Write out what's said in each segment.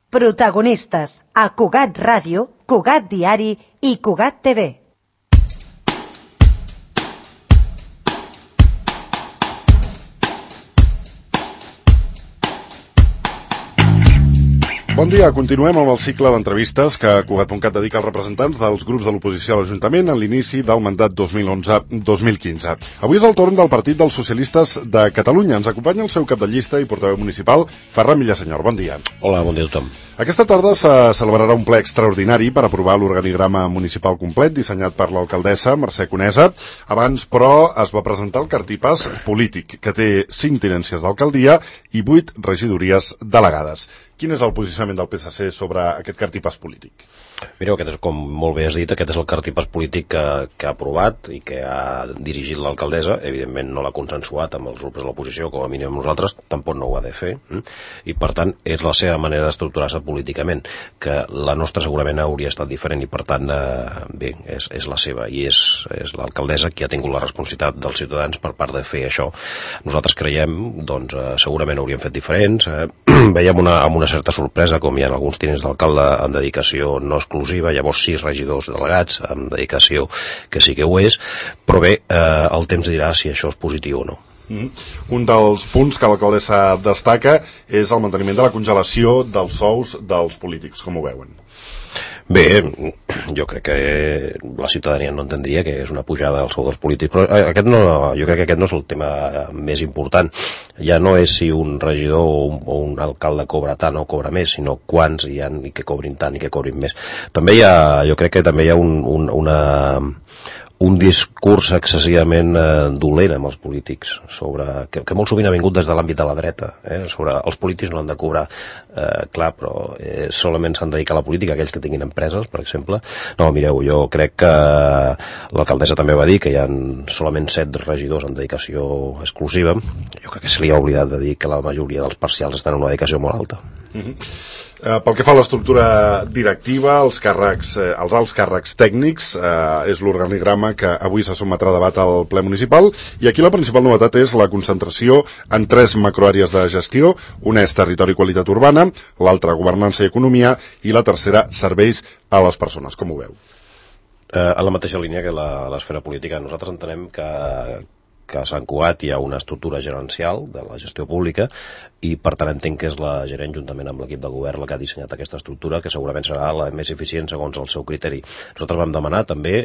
Protagonistes a Cugat Ràdio, Cugat Diari i Cugat TV. Bon dia, continuem amb el cicle d'entrevistes que Cugat.cat dedica als representants dels grups de l'oposició a l'Ajuntament en l'inici del mandat 2011-2015. Avui és el torn del Partit dels Socialistes de Catalunya. Ens acompanya el seu cap de llista i portaveu municipal, Ferran Villasenyor. Bon dia. Hola, bon dia a tothom. Aquesta tarda se celebrarà un ple extraordinari per aprovar l'organigrama municipal complet dissenyat per l'alcaldessa Mercè Conesa. Abans, però, es va presentar el cartipàs polític, que té 5 tinències d'alcaldia i 8 regidories delegades. Quin és el posicionament del PSC sobre aquest cartipàs polític? Mireu, aquest és, com molt bé has dit, aquest és el cartipàs polític que ha aprovat i que ha dirigit l'alcaldessa. Evidentment no l'ha consensuat amb els grups de l'oposició, com a mínim nosaltres, tampoc no ho ha de fer. I, per tant, és la seva manera d'estructurar-se políticament, que la nostra segurament hauria estat diferent i, per tant, bé, és la seva. I és l'alcaldessa qui ha tingut la responsabilitat dels ciutadans per part de fer això. Nosaltres creiem, doncs, segurament hauríem fet diferents. Veiem amb una certa sorpresa, com hi ha alguns tinents d'alcalde en dedicació no exclusiva, llavors 6 regidors delegats amb dedicació que sí que ho és, però bé, el temps dirà si això és positiu o no. Un dels punts que l'alcaldessa destaca és el manteniment de la congelació dels sous dels polítics. Com ho veuen? Bé, jo crec que la ciutadania no entendria que és una pujada del sou dels polítics, però jo crec que aquest no és el tema més important. Ja no és si un regidor o un alcalde cobra tant o cobra més, sinó quants hi ha i que cobrin tant i que cobrin més. També jo crec que també hi ha un discurs excessivament dolent amb els polítics, que molt sovint ha vingut des de l'àmbit de la dreta, sobre els polítics no han de cobrar, clar, però solament s'han de dedicar a la política aquells que tinguin empreses, per exemple. No, mireu, jo crec que l'alcaldessa també va dir que hi ha solament 7 regidors en dedicació exclusiva. Jo crec que se li ha oblidat de dir que la majoria dels parcials estan en una dedicació molt alta. Pel que fa a l'estructura directiva, els alts càrrecs tècnics, és l'organigrama que avui se sotmetrà a debat al ple municipal, i aquí la principal novetat és la concentració en 3 macroàrees de gestió. Una és territori i qualitat urbana, l'altra governança i economia, i la tercera serveis a les persones. Com ho veu? En la mateixa línia que l'esfera política, nosaltres entenem que a Sant Cugat hi ha una estructura gerencial de la gestió pública i per tant entenc que és la gerent juntament amb l'equip de govern la que ha dissenyat aquesta estructura, que segurament serà la més eficient segons el seu criteri. Nosaltres vam demanar també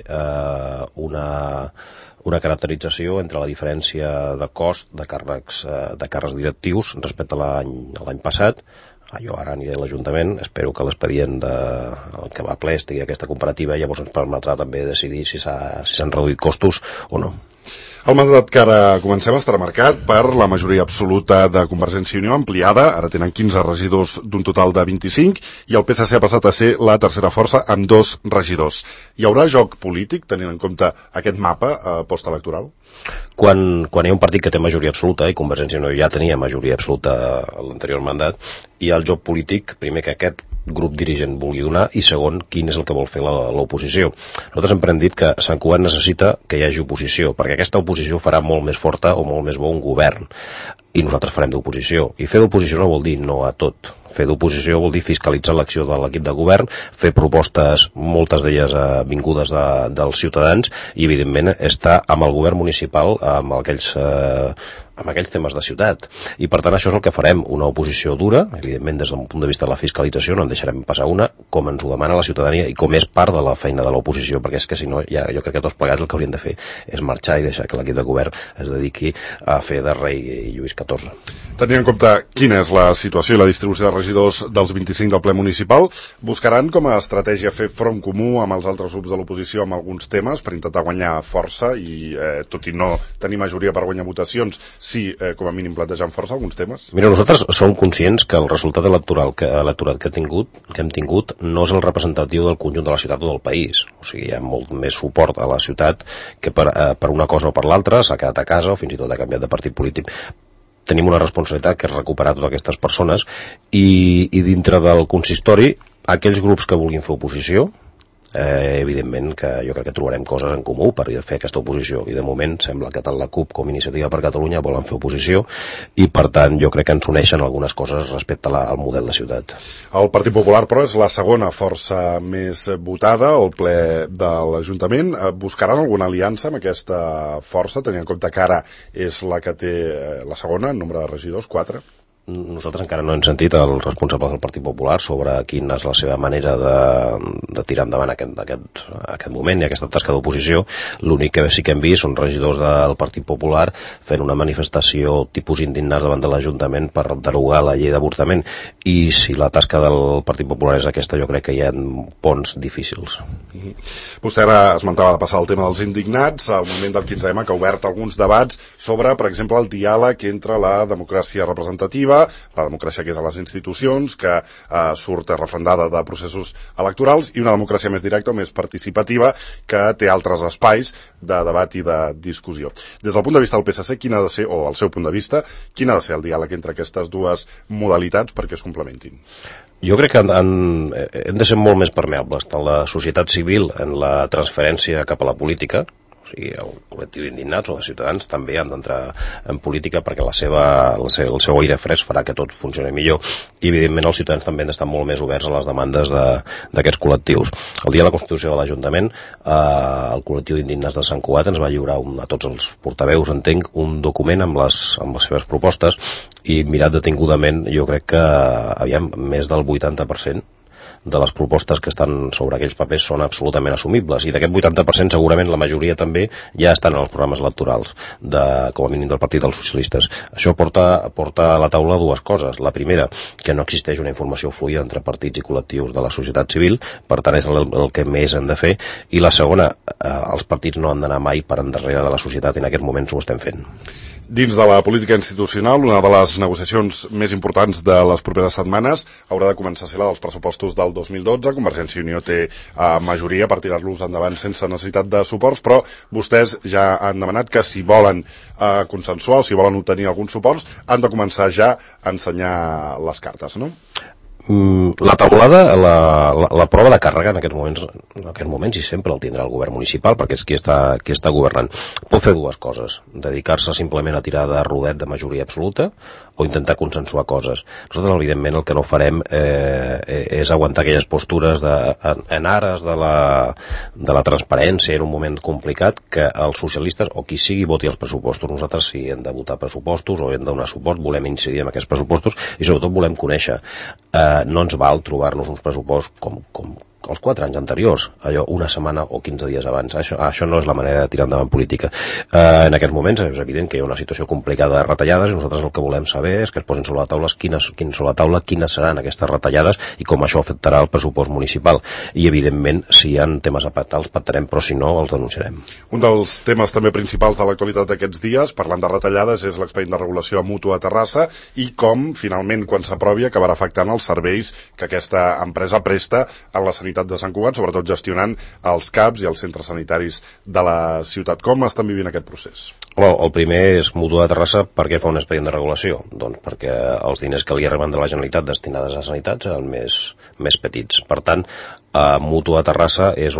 una caracterització entre la diferència de cost de càrrecs directius respecte a l'any passat. Jo ara aniré a l'Ajuntament, espero que l'expedient que va a ple estigui aquesta comparativa i llavors ens permetrà també decidir si s'han reduït costos o no. El mandat que ara comencem estarà marcat per la majoria absoluta de Convergència i Unió ampliada, ara tenen 15 regidors d'un total de 25, i el PSC ha passat a ser la tercera força amb 2 regidors. Hi haurà joc polític, tenint en compte aquest mapa postelectoral? Quan hi ha un partit que té majoria absoluta, i Convergència i Unió ja tenia majoria absoluta a l'anterior mandat, hi ha el joc polític, primer que aquest grup dirigent vulgui donar, i segon, quin és el que vol fer l'oposició. Nosaltres hem dit que Sant Cugat necessita que hi hagi oposició, perquè aquesta oposició farà molt més forta o molt més bo un govern, i nosaltres farem d'oposició. I fer d'oposició no vol dir no a tot. Fer d'oposició vol dir fiscalitzar l'acció de l'equip de govern, fer propostes, moltes d'elles vingudes dels ciutadans, i evidentment estar amb el govern municipal, amb aquells temes de ciutat. I per tant això és el que farem, una oposició dura, evidentment des del punt de vista de la fiscalització no en deixarem passar una, com ens ho demana la ciutadania i com és part de la feina de l'oposició, perquè és que si no, jo crec que tots plegats el que haurien de fer és marxar i deixar que l'equip de govern es dediqui a fer de rei Lluís XIV. Tenint en compte quina és la situació i la distribució de regidors dels 25 del ple municipal, buscaran com a estratègia fer front comú amb els altres grups de l'oposició amb alguns temes per intentar guanyar força i, tot i no tenir majoria per guanyar votacions, sí, com a mínim plantejant força alguns temes? Mira, nosaltres som conscients que el resultat electoral que hem tingut no és el representatiu del conjunt de la ciutat o del país. O sigui, hi ha molt més suport a la ciutat que per una cosa o per l'altra, s'ha quedat a casa o fins i tot ha canviat de partit polític. Tenim una responsabilitat que és recuperar totes aquestes persones i dintre del consistori aquells grups que vulguin fer oposició evidentment que jo crec que trobarem coses en comú per fer aquesta oposició, i de moment sembla que tant la CUP com Iniciativa per Catalunya volen fer oposició, i per tant jo crec que ens uneixen algunes coses respecte al model de ciutat. El Partit Popular, però, és la segona força més votada al ple de l'Ajuntament. Buscaran alguna aliança amb aquesta força, tenint en compte que ara és la que té la segona en nombre de regidors, 4? Nosaltres encara no hem sentit el responsable del Partit Popular sobre quina és la seva manera de tirar endavant aquest moment i aquesta tasca d'oposició. L'únic que sí que hem vist són regidors del Partit Popular fent una manifestació tipus indignats davant de l'Ajuntament per derogar la llei d'avortament, i si la tasca del Partit Popular és aquesta, jo crec que hi ha ponts difícils. Vostè ara esmentava de passar el tema dels indignats, al moment del 15M, que ha obert alguns debats sobre, per exemple, el diàleg entre la democràcia representativa, la democràcia que és a les institucions, que surt refrendada de processos electorals, i una democràcia més directa o més participativa que té altres espais de debat i de discussió. Des del punt de vista del PSC, quin ha de ser, o el seu punt de vista, quin ha de ser el diàleg entre aquestes dues modalitats perquè es complementin? Jo crec que hem de ser molt més permeables, tant la societat civil en la transferència cap a la política, o sigui, el col·lectiu d'indignats o de ciutadans també han d'entrar en política perquè el seu aire fresc farà que tot funcioni millor, i evidentment els ciutadans també han d'estar molt més oberts a les demandes d'aquests col·lectius. El dia de la Constitució de l'Ajuntament, el col·lectiu d'indignats de Sant Cugat ens va lliurar a tots els portaveus, entenc, un document amb les seves propostes, i mirat detingudament jo crec que més del 80% de les propostes que estan sobre aquells papers són absolutament assumibles, i d'aquest 80% segurament la majoria també ja estan en els programes electorals, com a mínim del Partit dels Socialistes. Això porta a la taula dues coses. La primera, que no existeix una informació fluida entre partits i col·lectius de la societat civil, per tant és el que més hem de fer, i la segona, els partits no han d'anar mai per endarrere de la societat, i en aquests moments ho estem fent. Dins de la política institucional, una de les negociacions més importants de les properes setmanes haurà de començar a ser la dels pressupostos del 2012. Convergència i Unió té majoria per tirar-los endavant sense necessitat de suports, però vostès ja han demanat que si volen consensuar o si volen obtenir alguns suports han de començar ja a ensenyar les cartes, no? La taulada, la prova de càrrega en aquests moments, i sempre el tindrà el govern municipal perquè és qui està governant, pot fer dues coses: dedicar-se simplement a tirar de rodet de majoria absoluta o intentar consensuar coses. Nosaltres evidentment el que no farem és aguantar aquelles postures en ares de la transparència en un moment complicat, que els socialistes o qui sigui voti els pressupostos. Nosaltres, si hem de votar pressupostos o hem de donar suport, volem incidir en aquests pressupostos i sobretot volem conèixer. No ens val trobar-nos uns pressupostos com els 4 anys anteriors, allò una setmana o 15 dies abans. Això no és la manera de tirar endavant política. En aquests moments és evident que hi ha una situació complicada de retallades, i nosaltres el que volem saber és que es posin sobre la taula quines seran aquestes retallades i com això afectarà el pressupost municipal. I evidentment, si hi ha temes a pactar, els pactarem, però si no, els denunciarem. Un dels temes també principals de l'actualitat d'aquests dies, parlant de retallades, és l'expedient de regulació mútua a Terrassa, i com finalment, quan s'aprovi, acabarà afectant els serveis que aquesta empresa presta en la sanitat de Sant Cugat, sobretot gestionant els CAPs i els centres sanitaris de la ciutat. Com estan vivint aquest procés? El primer és Mútua de Terrassa. Per què fa un expedient de regulació? Doncs perquè els diners que li arriben de la Generalitat destinades a sanitat seran més petits. Per tant, Mútua de Terrassa és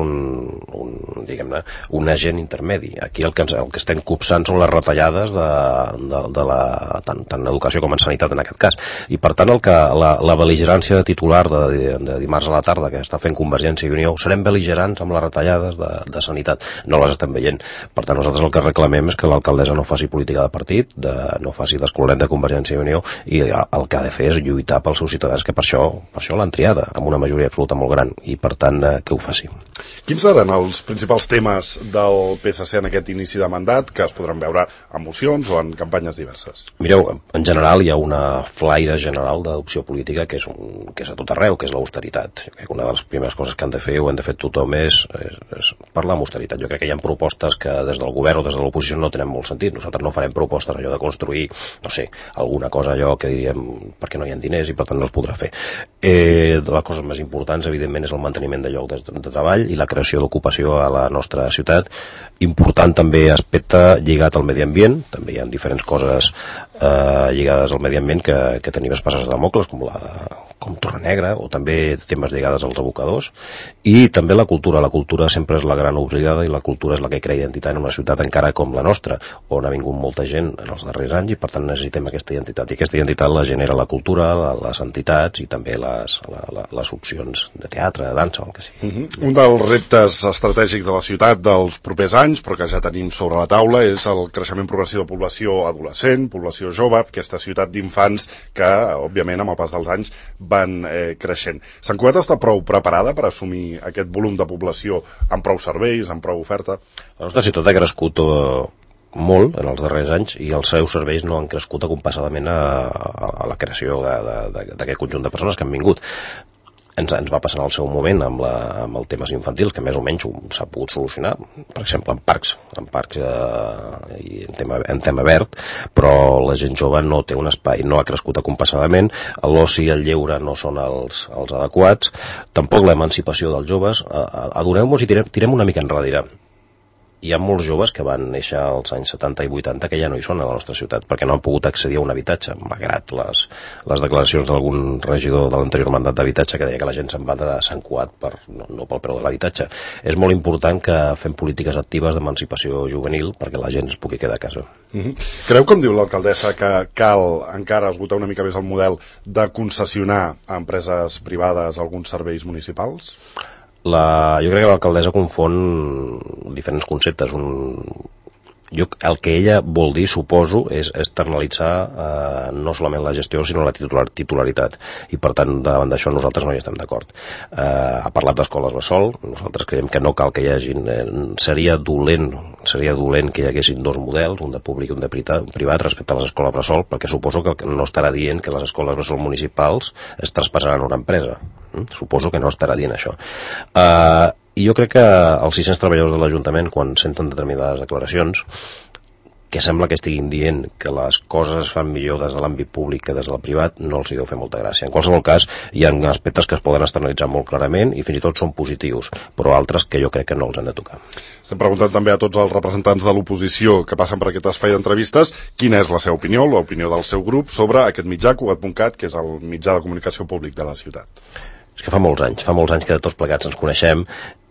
un agent intermedi. Aquí el que estem copsant són les retallades tant en educació com en sanitat en aquest cas. I per tant la bel·ligerància titular de dimarts a la tarda que està fent Convergència i Unió, serem bel·ligerants amb les retallades de sanitat, no les estem veient. Per tant, nosaltres el que reclamem és que l'alcaldessa no faci política de partit, no faci d'escolent de Convergència i Unió, i el que ha de fer és lluitar pels seus ciutadans, que per això l'han triada amb una majoria absoluta molt gran, i per tant que ho faci. Quins seran els principals temes del PSC en aquest inici de mandat, que es podran veure en mocions o en campanyes diverses? Mireu, en general hi ha una flaire general d'adopció política que és a tot arreu, que és l'austeritat. Jo crec que una de les primeres coses que han de fer, o han de fer tothom, és parlar amb austeritat. Jo crec que hi ha propostes que des del govern o des de l'oposició no tenen molt sentit. Nosaltres no farem propostes allò de construir, no sé, alguna cosa allò que diríem perquè no hi ha diners i per tant no es podrà fer. De les coses més importants, evidentment, és el manteniment de llocs de treball i la creació d'ocupació a la nostra ciutat. Important també aspecte lligat al medi ambient. També hi ha diferents coses lligades al medi ambient que tenim espases de Damocles, com com Torrenegra, o també temes lligades als abocadors, i també la cultura. La cultura sempre és la gran oblidada i la cultura és la que crea identitat en una ciutat encara com la nostra, on ha vingut molta gent en els darrers anys i per tant necessitem aquesta identitat. I aquesta identitat la genera la cultura, les entitats i també les opcions de teatre, de dansa o el que sigui. Un dels reptes estratègics de la ciutat dels propers anys, però que ja tenim sobre la taula, és el creixement progressiu de població adolescent, població jove, aquesta ciutat d'infants que, òbviament, amb el pas dels anys van creixent. Sant Cugat està prou preparada per assumir aquest volum de població amb prou serveis, amb prou oferta? La nostra ciutat ha crescut molt en els darrers anys i els seus serveis no han crescut acompassadament a la creació d'aquest conjunt de persones que han vingut. Ens va passar en el seu moment amb el temes infantils, que més o menys s'ha pogut solucionar, per exemple en parcs i en tema verd, però la gent jove no té un espai, no ha crescut acompassadament, l'oci i el lleure no són els adequats, tampoc l'emancipació dels joves. Adoneu-vos i tirem una mica enrere. Hi ha molts joves que van néixer als anys 70 i 80 que ja no hi són a la nostra ciutat perquè no han pogut accedir a un habitatge, malgrat les declaracions d'algun regidor de l'anterior mandat d'habitatge que deia que la gent se'n va de Sant Cugat no pel preu de l'habitatge. És molt important que fem polítiques actives d'emancipació juvenil perquè la gent es pugui quedar a casa. Creu, com diu l'alcaldessa, que cal encara esgotar una mica més el model de concessionar a empreses privades alguns serveis municipals? Jo crec que l'alcaldessa confon diferents conceptes. El que ella vol dir, suposo, és externalitzar no solament la gestió, sinó la titularitat. I, per tant, davant d'això nosaltres no hi estem d'acord. Ha parlat d'escoles bressol. Nosaltres creiem que no cal que hi hagin... Seria dolent que hi haguessin dos models, un de públic i un de privat, respecte a les escoles bressol, perquè suposo que no estarà dient que les escoles bressol municipals es traspassaran a una empresa. Suposo que no estarà dient això. I jo crec que els 600 treballadors de l'Ajuntament, quan senten determinades declaracions, que sembla que estiguin dient que les coses es fan millor des de l'àmbit públic que des del privat, no els hi deu fer molta gràcia. En qualsevol cas, hi ha aspectes que es poden externalitzar molt clarament i fins i tot són positius, però altres que jo crec que no els han de tocar. Estem preguntant també a tots els representants de l'oposició que passen per aquest espai d'entrevistes quina és la seva opinió, l'opinió del seu grup, sobre aquest mitjà, Cugat.cat, que és el mitjà de comunicació públic de la ciutat. És que fa molts anys que tots plegats ens coneixem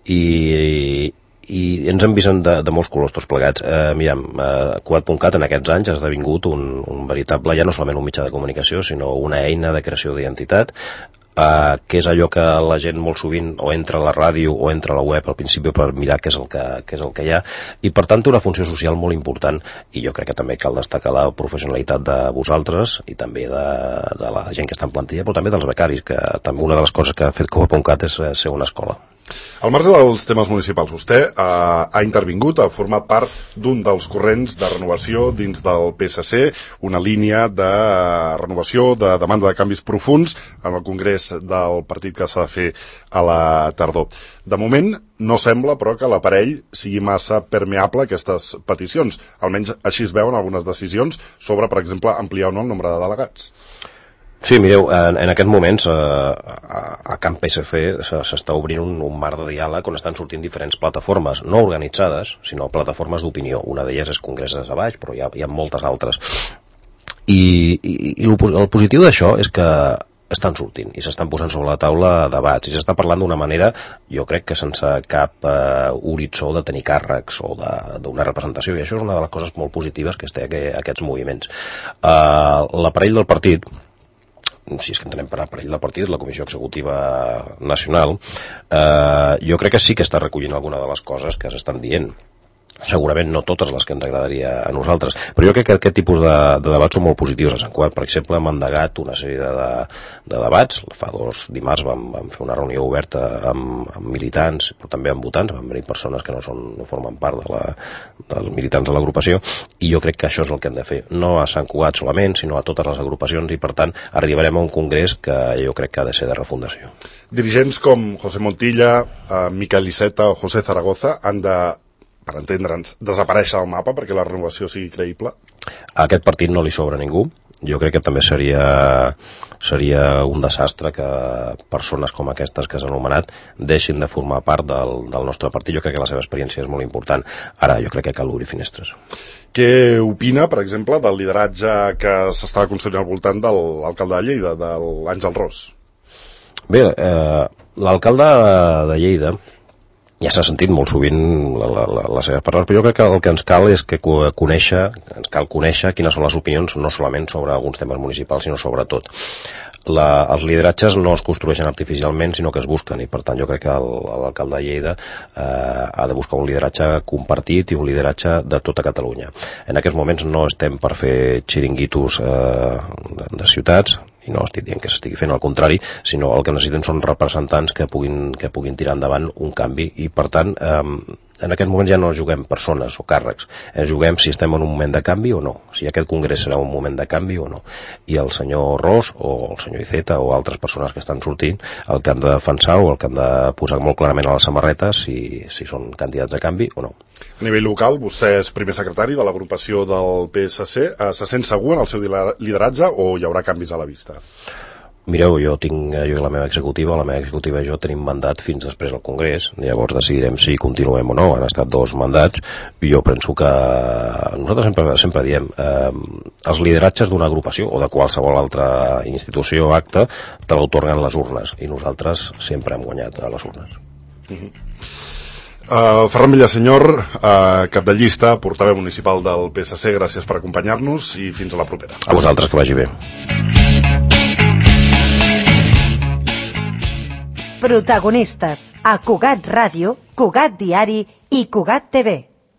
i ens hem vist de molts colors tots plegats. Cugat.cat en aquests anys ha esdevingut un veritable, ja no solament un mitjà de comunicació, sinó una eina de creació d'identitat, que és allò que la gent molt sovint o entra a la ràdio o entra a la web al principi per mirar què és el que hi ha, i per tant té una funció social molt important, i jo crec que també cal destacar la professionalitat de vosaltres i també de la gent que està en plantilla, però també dels becaris, que també una de les coses que ha fet Cugat.cat és ser una escola. Al marge dels temes municipals, vostè ha intervingut, ha format part d'un dels corrents de renovació dins del PSC, una línia de renovació, de demanda de canvis profunds en el congrés del partit que s'ha de fer a la tardor. De moment, no sembla, però, que l'aparell sigui massa permeable a aquestes peticions. Almenys així es veuen algunes decisions sobre, per exemple, ampliar o no el nombre de delegats. Sí, mireu, en aquests moments a Camp PSC s'està obrint un marc de diàleg on estan sortint diferents plataformes, no organitzades, sinó plataformes d'opinió. Una d'elles és Congresses de Baix, però hi ha moltes altres. I el positiu d'això és que estan sortint i s'estan posant sobre la taula debats i s'està parlant d'una manera, jo crec que sense cap horitzó de tenir càrrecs o d'una representació, i això és una de les coses molt positives que té aquests moviments. L'aparell del partit, si és que entenem per aparell del partit, la Comissió Executiva Nacional, jo crec que sí que està recollint alguna de les coses que s'estan dient. Segurament no totes les que ens agradaria a nosaltres, però jo crec que aquest tipus de debats són molt positius a Sant Cugat. Per exemple, hem endegat una sèrie de debats. Fa 2 dimarts vam fer una reunió oberta amb militants, però també amb votants. Van venir persones que no formen part dels militants de l'agrupació, i jo crec que això és el que hem de fer, no a Sant Cugat solament, sinó a totes les agrupacions, i per tant arribarem a un congrés que jo crec que ha de ser de refundació. Dirigents com José Montilla, Miquel Iceta o José Zaragoza han de, per entendre'ns, desaparèixer del mapa perquè la renovació sigui creïble? A aquest partit no li sobra ningú. Jo crec que també seria un desastre que persones com aquestes que s'han anomenat deixin de formar part del nostre partit. Jo crec que la seva experiència és molt important. Ara, jo crec que cal obrir finestres. Què opina, per exemple, del lideratge que s'estava construint al voltant de l'alcalde de Lleida, de l'Àngel Ros? Bé, l'alcalde de Lleida ja s'ha sentit molt sovint les seves paraules, però jo crec que el que ens cal és que ens cal conèixer quines són les opinions, no solament sobre alguns temes municipals, sinó sobretot. Els lideratges no es construeixen artificialment, sinó que es busquen, i per tant jo crec que l'alcalde de Lleida ha de buscar un lideratge compartit i un lideratge de tota Catalunya. En aquests moments no estem per fer xiringuitos de ciutats, i no estic dient que s'estigui fent al contrari, sinó el que necessitem són representants que puguin tirar endavant un canvi, i per tant en aquest moment ja no juguem persones o càrrecs, juguem si estem en un moment de canvi o no, si aquest congrés serà un moment de canvi o no, i el senyor Ros o el senyor Iceta o altres persones que estan sortint el que han de defensar o el que han de posar molt clarament a les samarretes si són candidats a canvi o no. A nivell local, vostè és primer secretari de l'agrupació del PSC, se sent segur en el seu lideratge o hi haurà canvis a la vista? Mireu, jo i la meva executiva i jo tenim mandat fins després del Congrés, llavors decidirem si continuem o no, han estat 2 mandats, i jo penso que nosaltres sempre diem els lideratges d'una agrupació o de qualsevol altra institució o acte te l'autorguen les urnes, i nosaltres sempre hem guanyat a les urnes. Ferran Villasenyor, cap de llista, portaveu municipal del PSC, gràcies per acompanyar-nos i fins a la propera. A vosaltres, que vagi bé. Protagonistes a Cugat Ràdio, Cugat Diari i Cugat TV.